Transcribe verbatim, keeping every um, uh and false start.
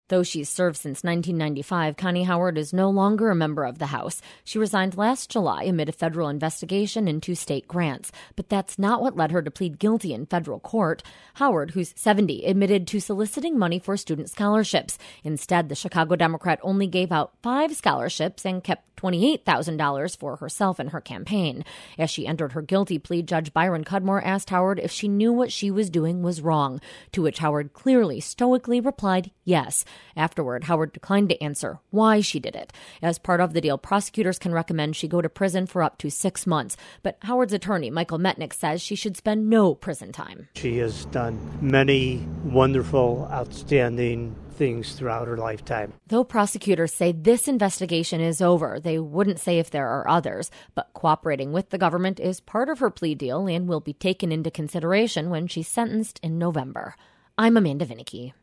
Though she's served since nineteen ninety-five, Connie Howard is no longer a member of the House. She resigned last July amid a federal investigation into state grants. But that's not what led her to plead guilty in federal court. Howard, who's seventy, admitted to soliciting money for student scholarships. Instead, the Chicago Democrat only gave out five scholarships and kept twenty-eight thousand dollars for herself and her campaign. As she entered her guilty plea, Judge Byron Cudmore asked Howard if she knew what she was doing was wrong, to which Howard clearly, stoically replied yes. Afterward, Howard declined to answer why she did it. As part of the deal, prosecutors can recommend she go to prison for up to six months. But Howard's attorney, Michael Metnick, says she should spend no prison time. She has done many wonderful, outstanding things throughout her lifetime. Though prosecutors say this investigation is over, they wouldn't say if there are others. But cooperating with the government is part of her plea deal and will be taken into consideration when she's sentenced in November. I'm Amanda Vinicky.